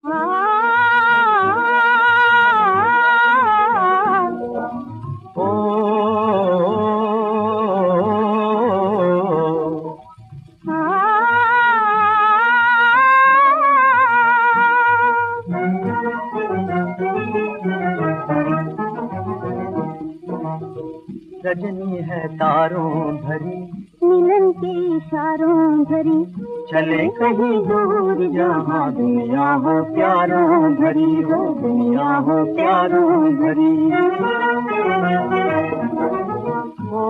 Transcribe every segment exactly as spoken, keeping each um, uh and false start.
रजनी है तारों भरी, मिलन के इशारों भरी, चले कहीं दूर जहाँ दुनिया हो प्यारों भरी, हो दुनिया हो प्यारों भरी। ओ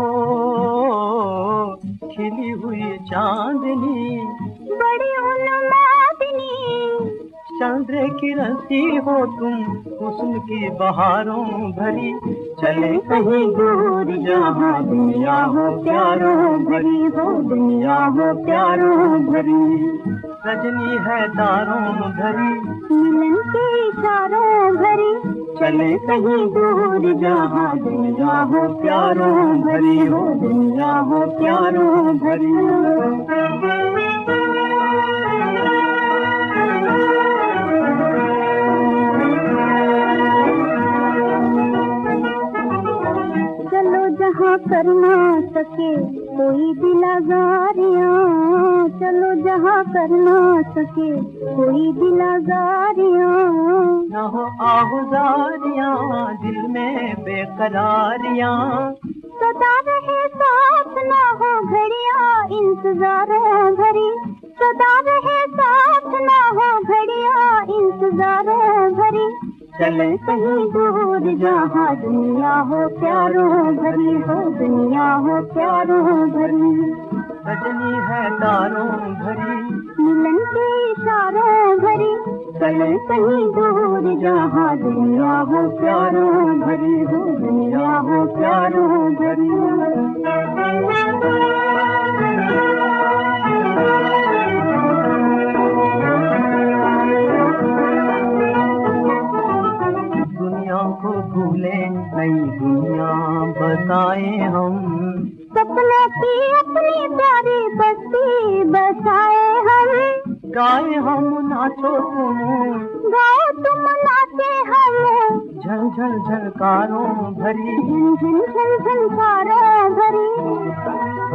खिली हुई चांदनी, बड़ी उन्मादनी, चंद्र की रसी हो तुम, हुस्न की बहारों भरी, चले कहीं दूर जहाँ दुनिया हो प्यारों भरी, हो दुनिया हो प्यारों भरी। रजनी है तारों भरी, मिलन के इशारों भरी, चले कहीं दूर जहाँ दुनिया हो प्यारों भरी, हो दुनिया हो प्यारों भरी। जहाँ कर ना सके कोई दिल आज़ारियाँ, चलो जहाँ कर ना सके कोई दिल आज़ारियाँ, न हो आहुजारियाँ दिल में बेकरारियाँ, सदा रहे साथ ना हो घड़ियाँ इंतजारों भरी, सदा रहे साथ ना हो घड़ियाँ इंतजारों भरी, चले कहीं दूर जहाँ दुनिया हो प्यारों भरी, हो दुनिया हो प्यारों भरी। रजनी है तारों भरी, मिलन के इशारों भरी, चले कहीं दूर जहाँ दुनिया हो प्यारों भरी, हो दुनिया हो प्यारों भरी। को भूले नई दुनिया बताए हम, सपने की अपनी प्यारी बस्ती बसाए हम, गाए हम नाचो तुम, गाओ तुम नाचे हम, झल झल झलकारों भरी, झल झल झलकारों भरी।